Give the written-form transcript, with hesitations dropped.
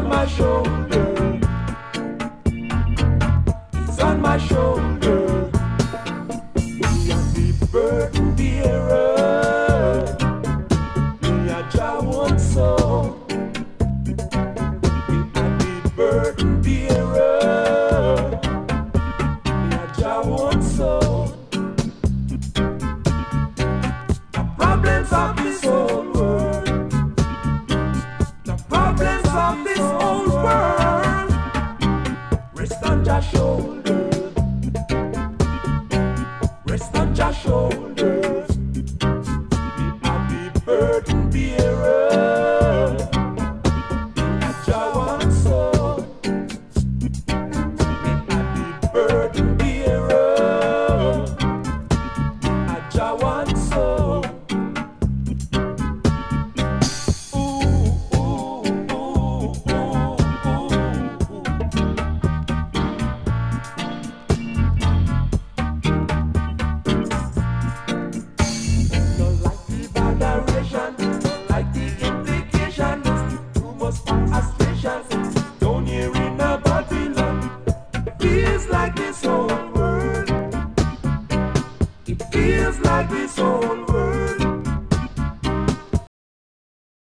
my shoulder. It's on my shoulder. We are the burden bearer. We are Jah one soul. We are the burden bearer. We are Jah one soul. The problems of this whole world. The problems of this whole world rest on Jah's shoulder.